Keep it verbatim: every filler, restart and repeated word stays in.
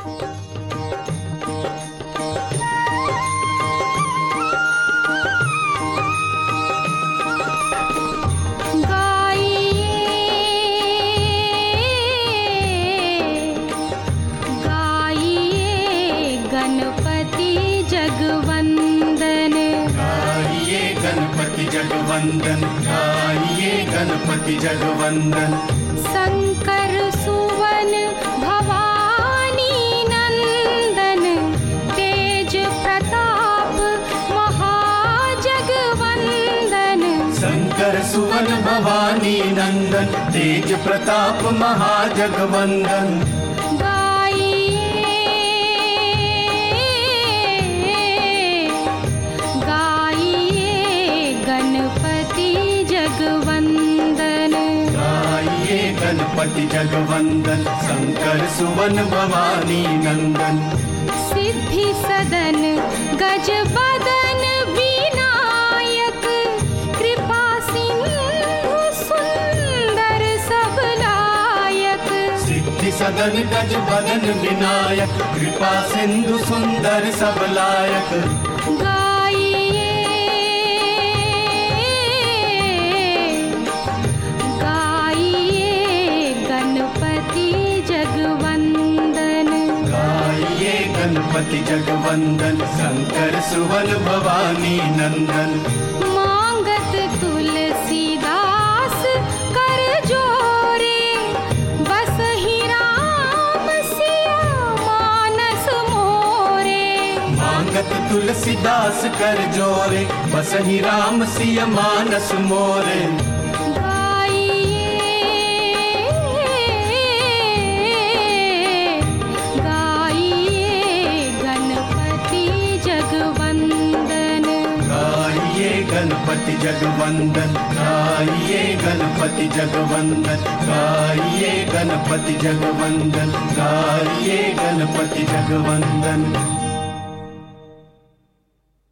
जगवंदन गाइए गणपति जगवंदन। शंकर सुवन भवानी नंदन तेज प्रताप महाजगवंदन। शंकर सुवन भवानी नंदन तेज प्रताप महाजगवंदन। गणपति जगवंदन शंकर सुवन भवानी नंदन। सिद्धि सदन गज बदन विनायक कृपा सिंधु सुंदर सब लायक। सिद्धि सदन गज बदन विनायक कृपा सिंधु सुंदर सब लायक। गणपति जगवंदन शंकर सुवन भवानी नंदन। मांगत तुलसीदास कर जोरे बस ही राम सिया मानस मोरे। मांगत तुलसीदास कर जोरे बस ही राम सिया मानस मोरे। गणपति जगवंदन गाइए गणपति जगवंदन गाइए गणपति जगवंदन गाइए गणपति जगवंदन।